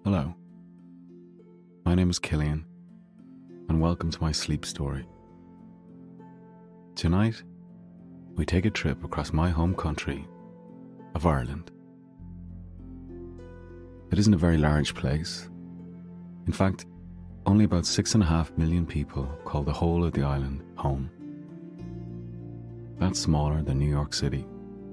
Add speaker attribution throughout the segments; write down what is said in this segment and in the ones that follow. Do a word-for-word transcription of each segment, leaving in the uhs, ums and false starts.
Speaker 1: Hello, my name is Killian, and welcome to my sleep story. Tonight, we take a trip across my home country of Ireland. It isn't a very large place. In fact, only about six and a half million people call the whole of the island home. That's smaller than New York City.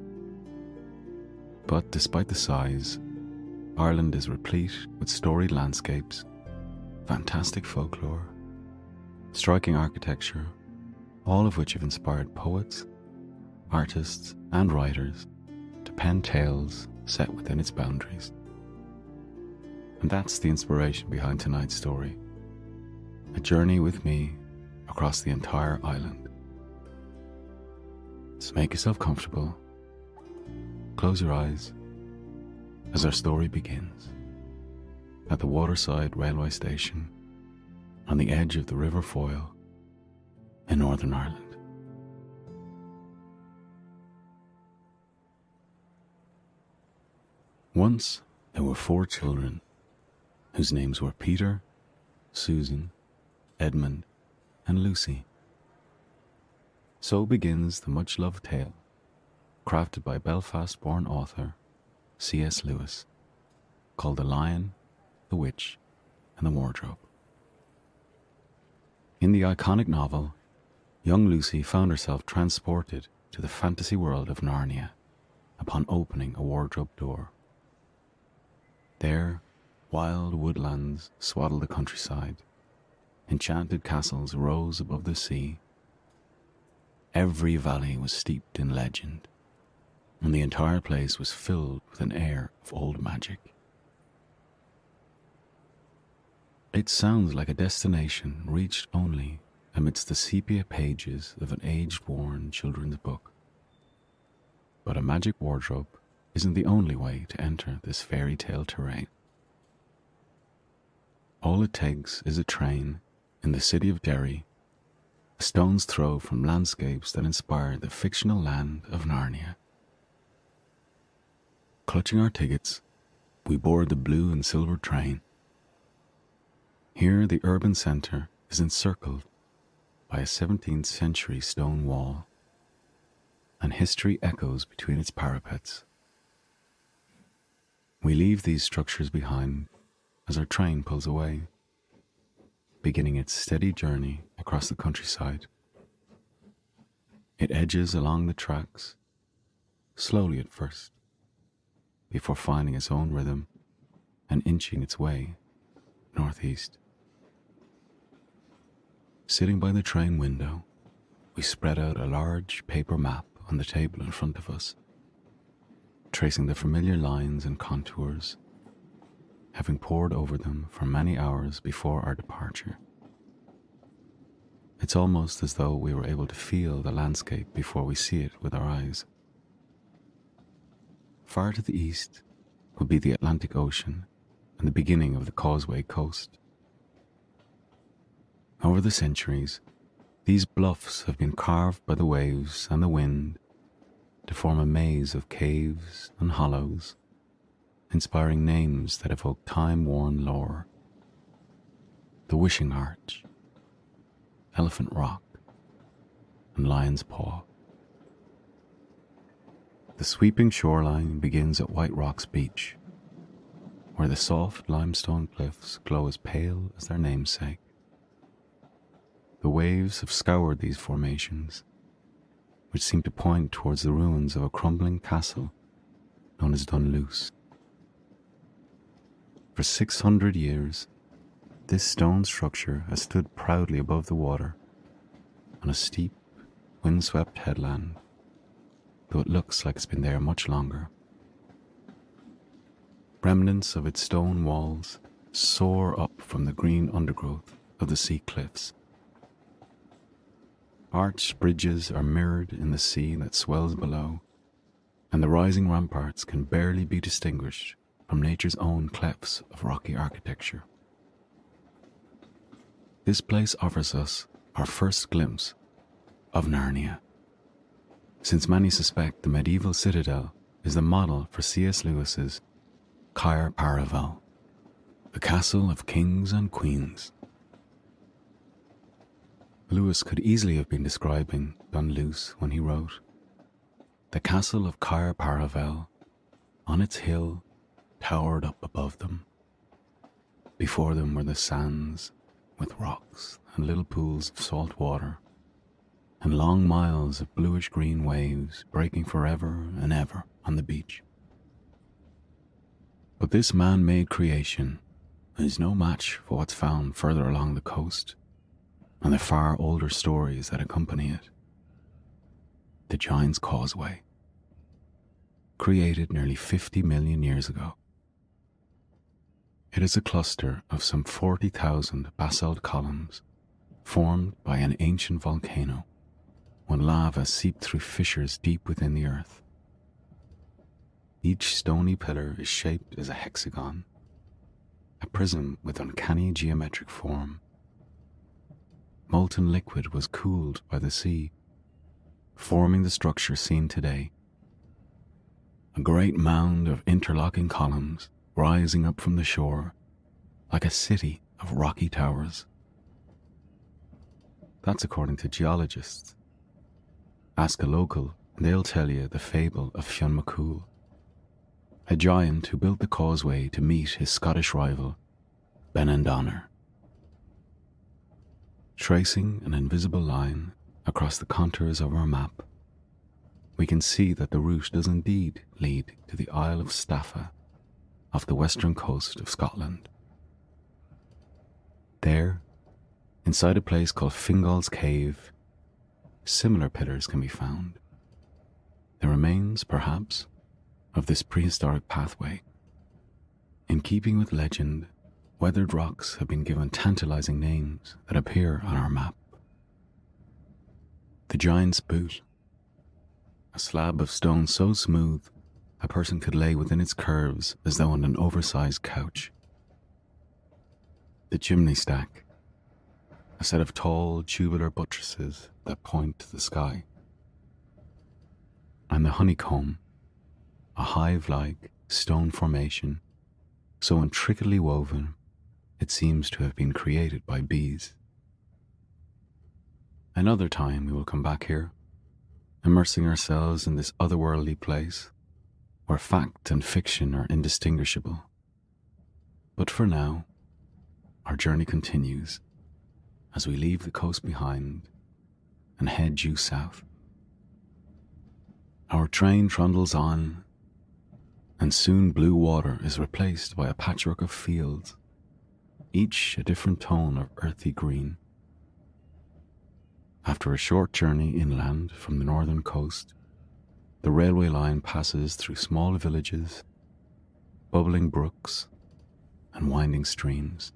Speaker 1: But despite the size, Ireland is replete with storied landscapes, fantastic folklore, striking architecture, all of which have inspired poets, artists, and writers to pen tales set within its boundaries. And that's the inspiration behind tonight's story, a journey with me across the entire island. So make yourself comfortable, close your eyes, as our story begins at the Waterside Railway Station on the edge of the River Foyle in Northern Ireland. Once there were four children whose names were Peter, Susan, Edmund, and Lucy. So begins the much-loved tale, crafted by Belfast-born author C S Lewis, called The Lion, the Witch, and the Wardrobe. In the iconic novel, young Lucy found herself transported to the fantasy world of Narnia upon opening a wardrobe door. There, wild woodlands swaddled the countryside, enchanted castles rose above the sea. Every valley was steeped in legend, and the entire place was filled with an air of old magic. It sounds like a destination reached only amidst the sepia pages of an age-worn children's book. But a magic wardrobe isn't the only way to enter this fairy tale terrain. All it takes is a train in the city of Derry, a stone's throw from landscapes that inspire the fictional land of Narnia. Clutching our tickets, we board the blue and silver train. Here the urban centre is encircled by a seventeenth century stone wall, and history echoes between its parapets. We leave these structures behind as our train pulls away, beginning its steady journey across the countryside. It edges along the tracks, slowly at first, before finding its own rhythm and inching its way northeast. Sitting by the train window, we spread out a large paper map on the table in front of us, tracing the familiar lines and contours, having pored over them for many hours before our departure. It's almost as though we were able to feel the landscape before we see it with our eyes. Far to the east would be the Atlantic Ocean and the beginning of the Causeway Coast. Over the centuries, these bluffs have been carved by the waves and the wind to form a maze of caves and hollows, inspiring names that evoke time-worn lore. The Wishing Arch, Elephant Rock, and Lion's Paw. The sweeping shoreline begins at White Rocks Beach, where the soft limestone cliffs glow as pale as their namesake. The waves have scoured these formations, which seem to point towards the ruins of a crumbling castle known as Dunluce. For six hundred years, this stone structure has stood proudly above the water on a steep, windswept headland, though it looks like it's been there much longer. Remnants of its stone walls soar up from the green undergrowth of the sea cliffs. Arched bridges are mirrored in the sea that swells below, and the rising ramparts can barely be distinguished from nature's own clefts of rocky architecture. This place offers us our first glimpse of Narnia, since many suspect the medieval citadel is the model for C S Lewis's Cair Paravel, the castle of kings and queens. Lewis could easily have been describing Dunluce when he wrote, "The castle of Caer Paravel, on its hill, towered up above them. Before them were the sands, with rocks and little pools of salt water, and long miles of bluish-green waves breaking forever and ever on the beach. But this man-made creation is no match for what's found further along the coast and the far older stories that accompany it. The Giant's Causeway, created nearly fifty million years ago. It is a cluster of some forty thousand basalt columns formed by an ancient volcano when lava seeped through fissures deep within the earth. Each stony pillar is shaped as a hexagon, a prism with uncanny geometric form. Molten liquid was cooled by the sea, forming the structure seen today. A great mound of interlocking columns rising up from the shore like a city of rocky towers. That's according to geologists. Ask a local and they'll tell you the fable of Fionn McCool, a giant who built the causeway to meet his Scottish rival, Benandonner. Tracing an invisible line across the contours of our map, we can see that the route does indeed lead to the Isle of Staffa off the western coast of Scotland. There, inside a place called Fingal's Cave, similar pillars can be found. The remains, perhaps, of this prehistoric pathway. In keeping with legend, weathered rocks have been given tantalizing names that appear on our map. The Giant's Boot, a slab of stone so smooth a person could lay within its curves as though on an oversized couch. The Chimney Stack, a set of tall tubular buttresses that point to the sky. And the Honeycomb, a hive-like stone formation so intricately woven it seems to have been created by bees. Another time we will come back here, immersing ourselves in this otherworldly place where fact and fiction are indistinguishable. But for now, our journey continues as we leave the coast behind and head due south. Our train trundles on, and soon blue water is replaced by a patchwork of fields, each a different tone of earthy green. After a short journey inland from the northern coast, the railway line passes through small villages, bubbling brooks, and winding streams.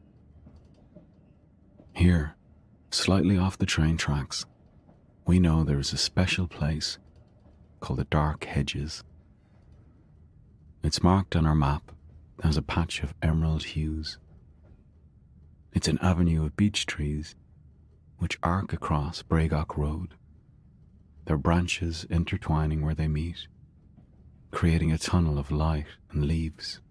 Speaker 1: Here, slightly off the train tracks, we know there is a special place called the Dark Hedges. It's marked on our map as a patch of emerald hues. It's an avenue of beech trees which arc across Braygock Road, their branches intertwining where they meet, creating a tunnel of light and leaves.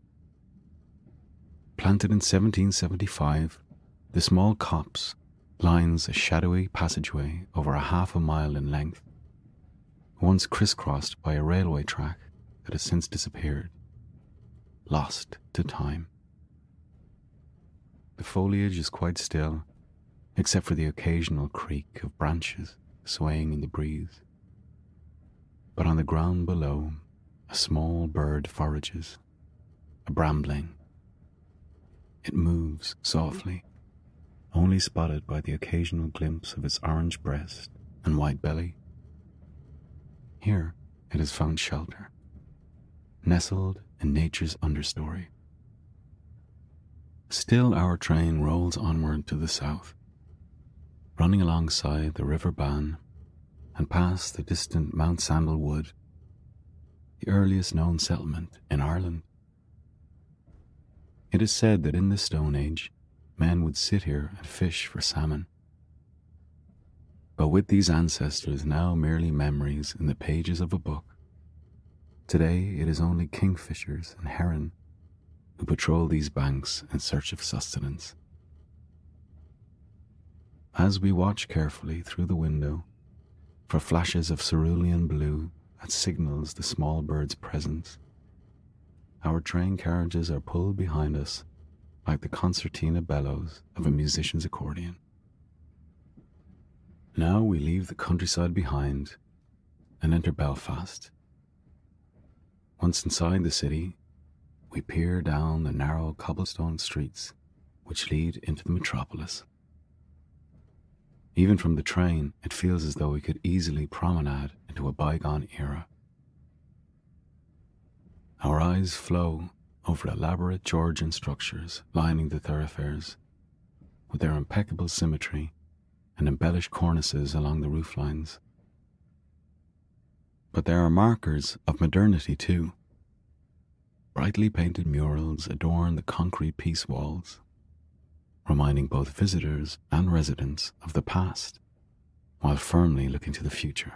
Speaker 1: Planted in seventeen seventy-five, the small copse lines a shadowy passageway over a half a mile in length, once crisscrossed by a railway track that has since disappeared, lost to time. The foliage is quite still, except for the occasional creak of branches swaying in the breeze. But on the ground below, a small bird forages, a brambling. It moves softly, only spotted by the occasional glimpse of its orange breast and white belly. Here it has found shelter, nestled in nature's understory. Still our train rolls onward to the south, running alongside the River Bann and past the distant Mount Sandal Wood, the earliest known settlement in Ireland. It is said that in the Stone Age, men would sit here and fish for salmon. But with these ancestors now merely memories in the pages of a book, today it is only kingfishers and heron who patrol these banks in search of sustenance. As we watch carefully through the window for flashes of cerulean blue that signals the small bird's presence, our train carriages are pulled behind us like the concertina bellows of a musician's accordion. Now we leave the countryside behind and enter Belfast. Once inside the city, we peer down the narrow cobblestone streets which lead into the metropolis. Even from the train, it feels as though we could easily promenade into a bygone era. Our eyes flow over elaborate Georgian structures lining the thoroughfares, with their impeccable symmetry and embellished cornices along the rooflines. But there are markers of modernity too. Brightly painted murals adorn the concrete piece walls, reminding both visitors and residents of the past, while firmly looking to the future.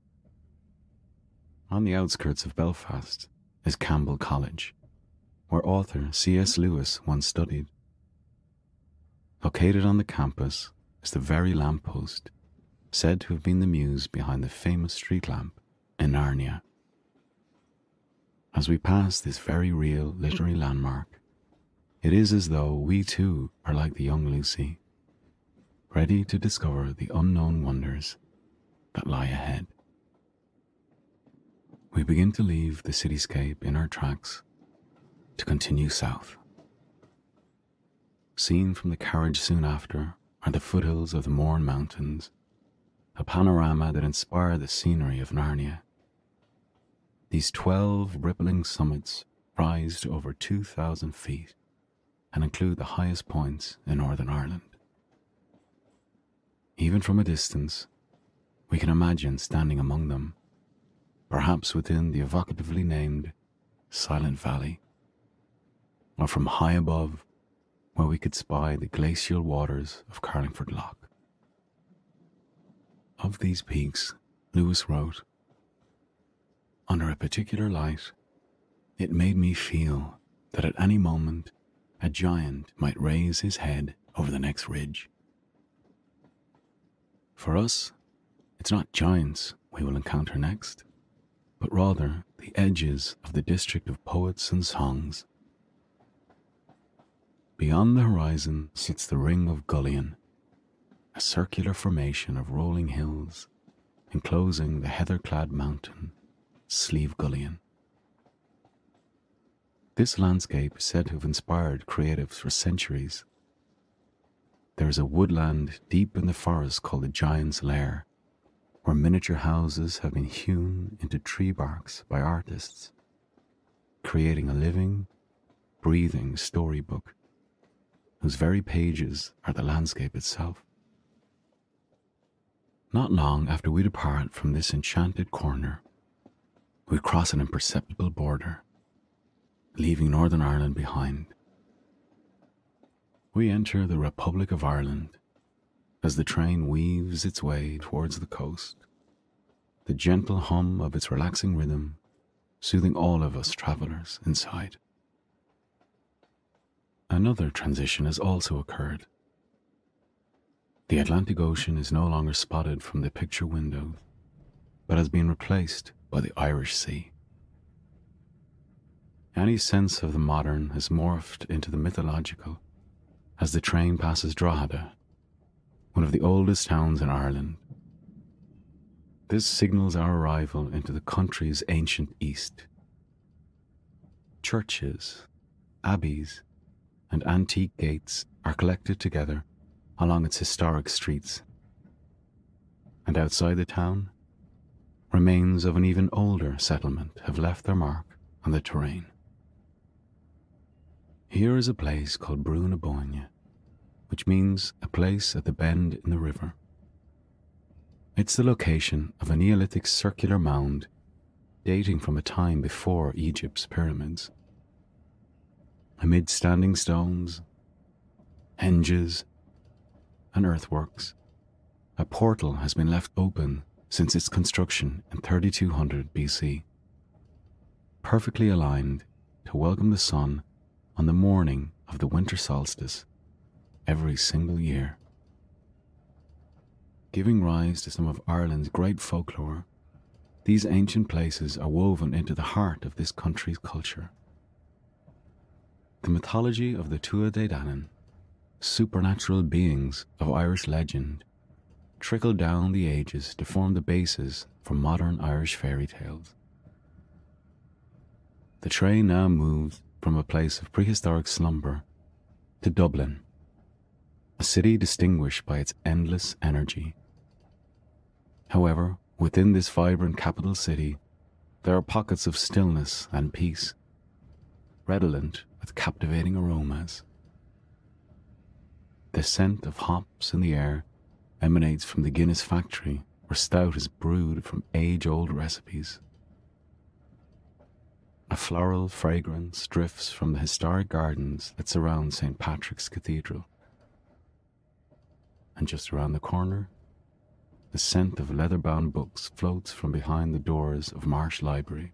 Speaker 1: On the outskirts of Belfast is Campbell College, where author C S Lewis once studied. Located on the campus is the very lamppost said to have been the muse behind the famous street lamp in Narnia. As we pass this very real literary landmark, it is as though we too are like the young Lucy, ready to discover the unknown wonders that lie ahead. We begin to leave the cityscape in our tracks to continue south. Seen from the carriage soon after are the foothills of the Mourne Mountains, a panorama that inspired the scenery of Narnia. These twelve rippling summits rise to over two thousand feet and include the highest points in Northern Ireland. Even from a distance, we can imagine standing among them, perhaps within the evocatively named Silent Valley, or from high above, where we could spy the glacial waters of Carlingford Lough. Of these peaks, Lewis wrote, "Under a particular light, it made me feel that at any moment a giant might raise his head over the next ridge." For us, it's not giants we will encounter next, but rather the edges of the district of poets and songs. Beyond the horizon sits the Ring of Gullion, a circular formation of rolling hills enclosing the heather-clad mountain Slieve Gullion. This landscape is said to have inspired creatives for centuries. There is a woodland deep in the forest called the Giant's Lair, where miniature houses have been hewn into tree barks by artists, creating a living, breathing storybook whose very pages are the landscape itself. Not long after we depart from this enchanted corner, we cross an imperceptible border, leaving Northern Ireland behind. We enter the Republic of Ireland as the train weaves its way towards the coast, the gentle hum of its relaxing rhythm soothing all of us travellers inside. Another transition has also occurred. The Atlantic Ocean is no longer spotted from the picture window, but has been replaced by the Irish Sea. Any sense of the modern has morphed into the mythological as the train passes Drogheda, one of the oldest towns in Ireland. This signals our arrival into the country's ancient east. Churches, abbeys, and antique gates are collected together along its historic streets. And outside the town, remains of an even older settlement have left their mark on the terrain. Here is a place called Brú na Bóinne, which means a place at the bend in the river. It's the location of a Neolithic circular mound dating from a time before Egypt's pyramids. Amid standing stones, henges, and earthworks, a portal has been left open since its construction in thirty-two hundred B C, perfectly aligned to welcome the sun on the morning of the winter solstice every single year. Giving rise to some of Ireland's great folklore, these ancient places are woven into the heart of this country's culture. The mythology of the Tuatha Dé Danann, supernatural beings of Irish legend, trickled down the ages to form the basis for modern Irish fairy tales. The train now moves from a place of prehistoric slumber to Dublin, a city distinguished by its endless energy. However, within this vibrant capital city, there are pockets of stillness and peace, redolent with captivating aromas. The scent of hops in the air emanates from the Guinness factory, where stout is brewed from age-old recipes. A floral fragrance drifts from the historic gardens that surround Saint Patrick's Cathedral. And just around the corner, the scent of leather-bound books floats from behind the doors of Marsh Library.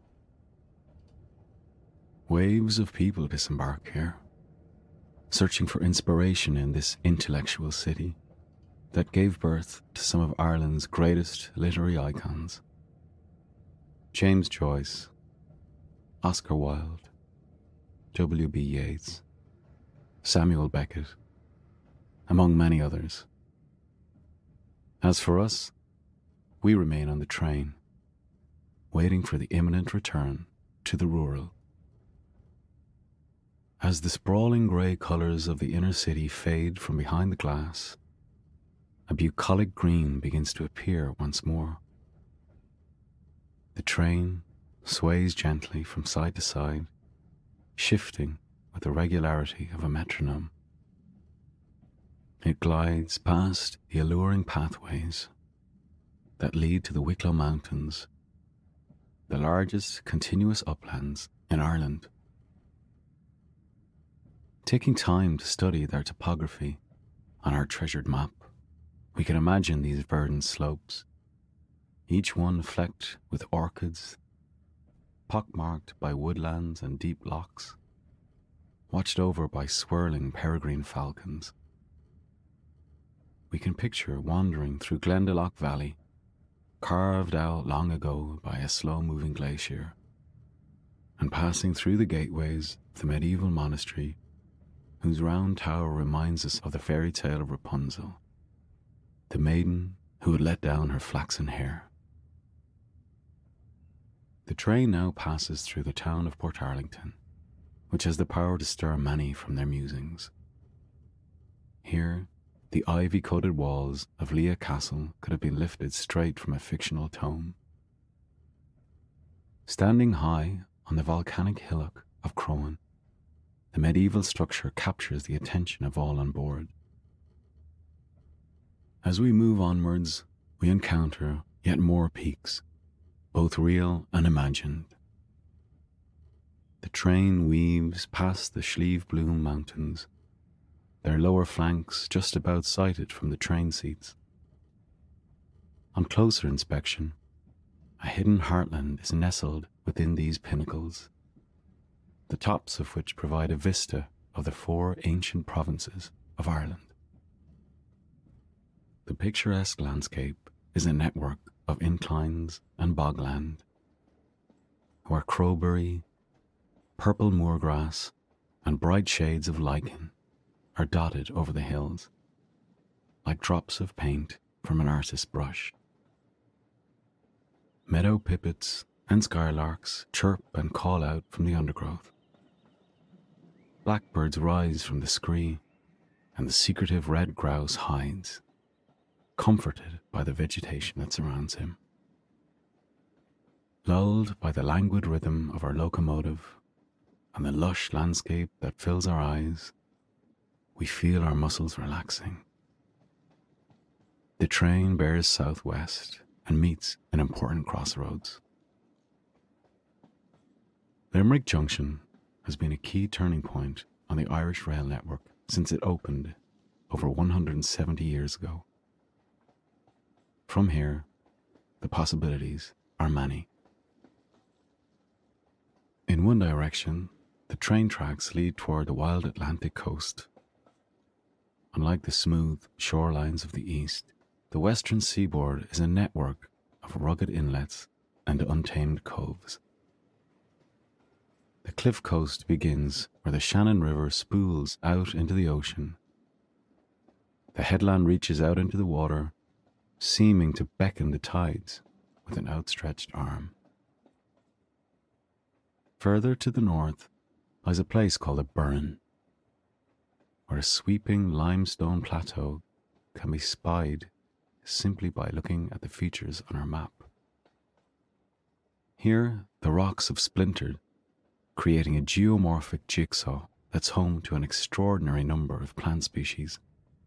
Speaker 1: Waves of people disembark here, searching for inspiration in this intellectual city that gave birth to some of Ireland's greatest literary icons. James Joyce, Oscar Wilde, W B Yeats, Samuel Beckett, among many others. As for us, we remain on the train, waiting for the imminent return to the rural. As the sprawling grey colours of the inner city fade from behind the glass, a bucolic green begins to appear once more. The train sways gently from side to side, shifting with the regularity of a metronome. It glides past the alluring pathways that lead to the Wicklow Mountains, the largest continuous uplands in Ireland. Taking time to study their topography on our treasured map, we can imagine these verdant slopes, each one flecked with orchids, pockmarked by woodlands and deep lochs, watched over by swirling peregrine falcons. We can picture wandering through Glendalough Valley, carved out long ago by a slow-moving glacier, and passing through the gateways of the medieval monastery whose round tower reminds us of the fairy tale of Rapunzel, the maiden who had let down her flaxen hair. The train now passes through the town of Portarlington, which has the power to stir many from their musings. Here, the ivy-coated walls of Leah Castle could have been lifted straight from a fictional tome. Standing high on the volcanic hillock of Crowan, the medieval structure captures the attention of all on board. As we move onwards, we encounter yet more peaks, both real and imagined. The train weaves past the Slieve Bloom Mountains, their lower flanks just about sighted from the train seats. On closer inspection, a hidden heartland is nestled within these pinnacles, the tops of which provide a vista of the four ancient provinces of Ireland. The picturesque landscape is a network of inclines and bogland, where crowberry, purple moorgrass, and bright shades of lichen are dotted over the hills, like drops of paint from an artist's brush. Meadow pipits and skylarks chirp and call out from the undergrowth. Blackbirds rise from the scree, and the secretive red grouse hides, comforted by the vegetation that surrounds him. Lulled by the languid rhythm of our locomotive and the lush landscape that fills our eyes, we feel our muscles relaxing. The train bears southwest and meets an important crossroads. Limerick Junction has been a key turning point on the Irish rail network since it opened over one hundred seventy years ago. From here, the possibilities are many. In one direction, The train tracks lead toward the wild Atlantic coast. Unlike the smooth shorelines of the east, the western seaboard is a network of rugged inlets and untamed coves. The cliff coast begins where the Shannon River spools out into the ocean. The headland reaches out into the water, seeming to beckon the tides with an outstretched arm. Further to the north lies a place called a burn, where a sweeping limestone plateau can be spied simply by looking at the features on our map. Here, the rocks have splintered, creating a geomorphic jigsaw that's home to an extraordinary number of plant species.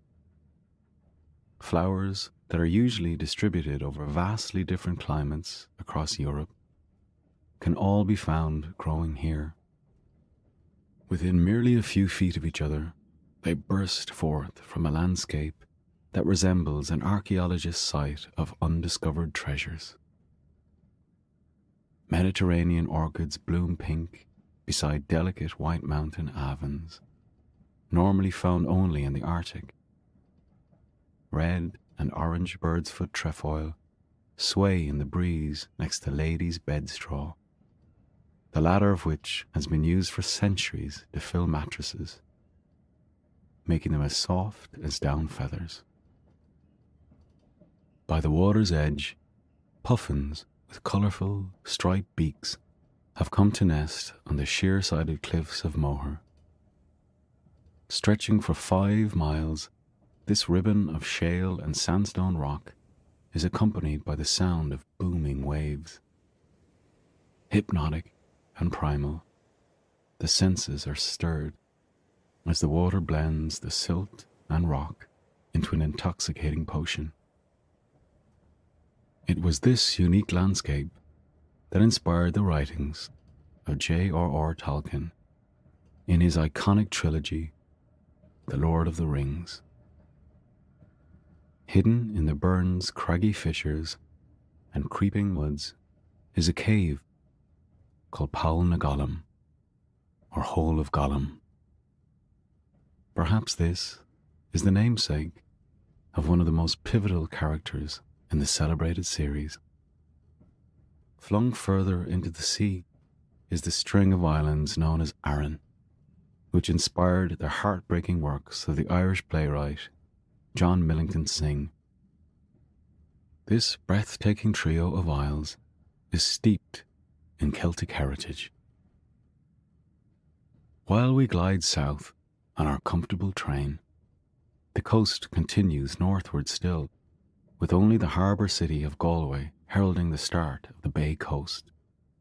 Speaker 1: Flowers that are usually distributed over vastly different climates across Europe can all be found growing here. Within merely a few feet of each other, they burst forth from a landscape that resembles an archaeologist's site of undiscovered treasures. Mediterranean orchids bloom pink beside delicate white mountain avens, normally found only in the Arctic. Red and orange bird's foot trefoil sway in the breeze next to ladies' bedstraw, the latter of which has been used for centuries to fill mattresses, making them as soft as down feathers. By the water's edge, puffins with colourful, striped beaks have come to nest on the sheer-sided cliffs of Moher. Stretching for five miles, this ribbon of shale and sandstone rock is accompanied by the sound of booming waves. Hypnotic and primal, the senses are stirred as the water blends the silt and rock into an intoxicating potion. It was this unique landscape that inspired the writings of J R R Tolkien in his iconic trilogy, The Lord of the Rings. Hidden in the burn's craggy fissures and creeping woods is a cave called Paul na Gollum, or Hole of Gollum. Perhaps this is the namesake of one of the most pivotal characters in the celebrated series. Flung further into the sea is the string of islands known as Arran, which inspired the heartbreaking works of the Irish playwright John Millington Synge. This breathtaking trio of isles is steeped in Celtic heritage. While we glide south on our comfortable train, the coast continues northward still, with only the harbour city of Galway heralding the start of the Bay Coast.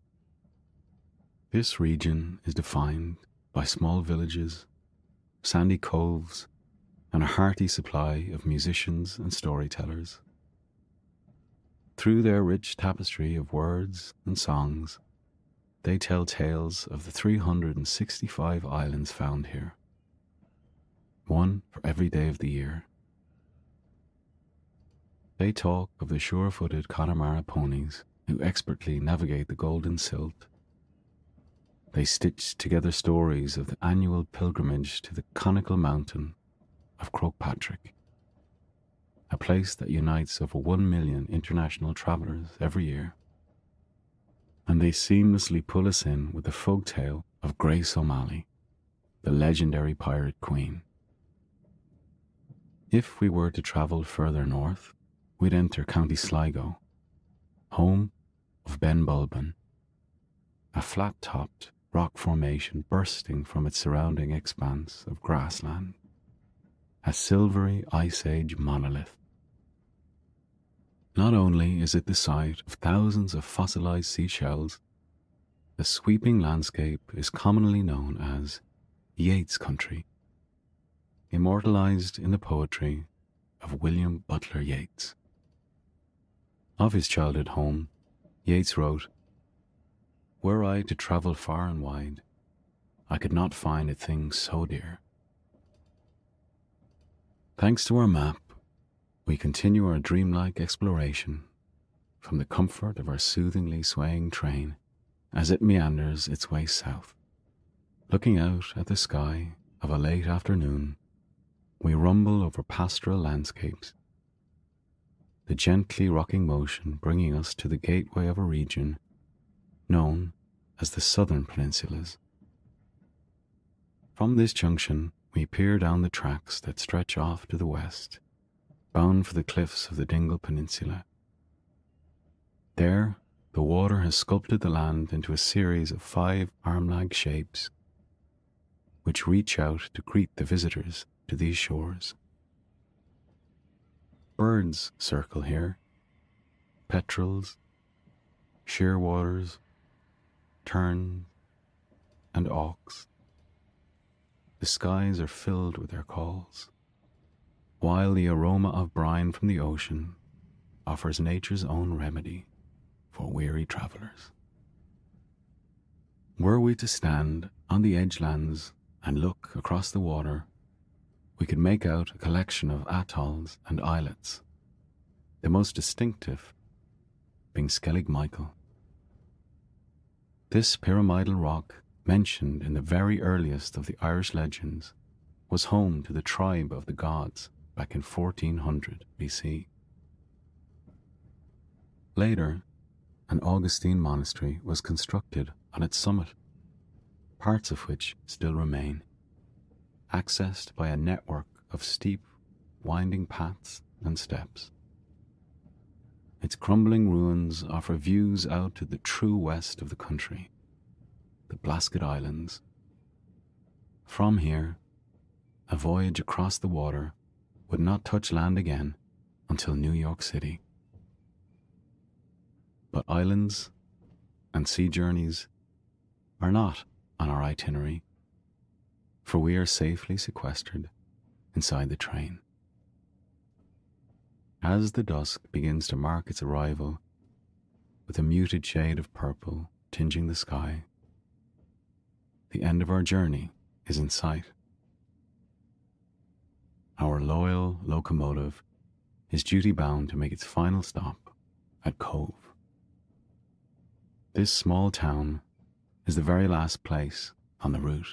Speaker 1: This region is defined by small villages, sandy coves, and a hearty supply of musicians and storytellers. Through their rich tapestry of words and songs, they tell tales of the three hundred sixty-five islands found here, one for every day of the year. They talk of the sure-footed Connemara ponies who expertly navigate the golden silt. They stitch together stories of the annual pilgrimage to the conical mountain of Croagh-Patrick, a place that unites over one million international travellers every year. And they seamlessly pull us in with the folk tale of Grace O'Malley, the legendary pirate queen. If we were to travel further north, we'd enter County Sligo, home of Ben Bulben, a flat-topped rock formation bursting from its surrounding expanse of grassland, a silvery Ice Age monolith. Not only is it the site of thousands of fossilized seashells, the sweeping landscape is commonly known as Yeats Country, immortalized in the poetry of William Butler Yeats. Of his childhood home, Yeats wrote, "Were I to travel far and wide, I could not find a thing so dear." Thanks to our map, we continue our dreamlike exploration from the comfort of our soothingly swaying train as it meanders its way south. Looking out at the sky of a late afternoon, we rumble over pastoral landscapes, the gently rocking motion bringing us to the gateway of a region known as the Southern Peninsulas. From this junction, we peer down the tracks that stretch off to the west, bound for the cliffs of the Dingle Peninsula. There, the water has sculpted the land into a series of five arm-length shapes, which reach out to greet the visitors to these shores. Birds circle here, petrels, shearwaters, terns, and auks. The skies are filled with their calls, while the aroma of brine from the ocean offers nature's own remedy for weary travellers. Were we to stand on the edgelands and look across the water, we could make out a collection of atolls and islets, the most distinctive being Skellig Michael. This pyramidal rock, mentioned in the very earliest of the Irish legends, was home to the tribe of the gods back in fourteen hundred B C. Later, an Augustine monastery was constructed on its summit, parts of which still remain, accessed by a network of steep, winding paths and steps. Its crumbling ruins offer views out to the true west of the country, the Blasket Islands. From here, a voyage across the water would not touch land again until New York City. But islands and sea journeys are not on our itinerary, for we are safely sequestered inside the train. As the dusk begins to mark its arrival, with a muted shade of purple tinging the sky, the end of our journey is in sight. Our loyal locomotive is duty-bound to make its final stop at Cove. This small town is the very last place on the route.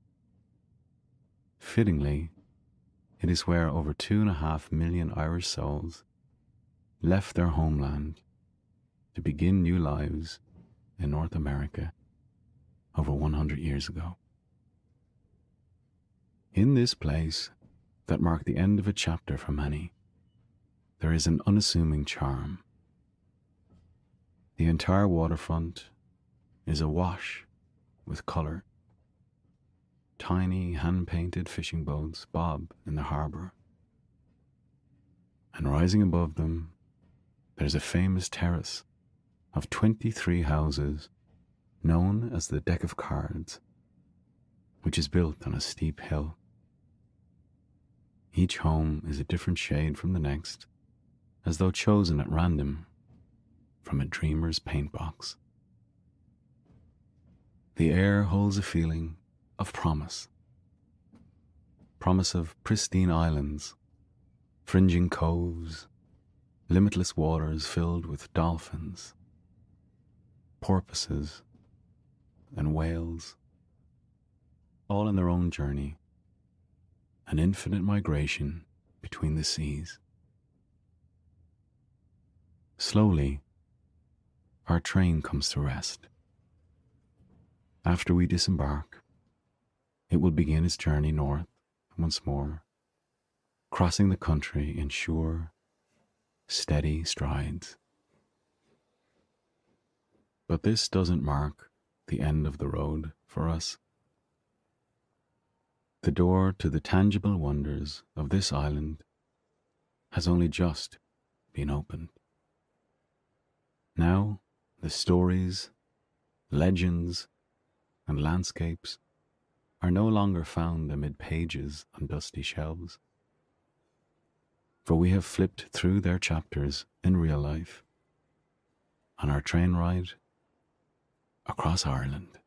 Speaker 1: Fittingly, it is where over two and a half million Irish souls left their homeland to begin new lives in North America over one hundred years ago. In this place that marked the end of a chapter for many, there is an unassuming charm. The entire waterfront is awash with colour. Tiny hand-painted fishing boats bob in the harbour, and rising above them there's a famous terrace of twenty-three houses known as the Deck of Cards, which is built on a steep hill. Each home is a different shade from the next, as though chosen at random from a dreamer's paintbox. The air holds a feeling of promise. Promise of pristine islands, fringing coves, limitless waters filled with dolphins, porpoises, and whales, all in their own journey, an infinite migration between the seas. Slowly, our train comes to rest. After we disembark, it will begin its journey north once more, crossing the country in sure, steady strides. But this doesn't mark the end of the road for us. The door to the tangible wonders of this island has only just been opened. Now, the stories, legends, and landscapes are no longer found amid pages on dusty shelves, for we have flipped through their chapters in real life on our train ride across Ireland.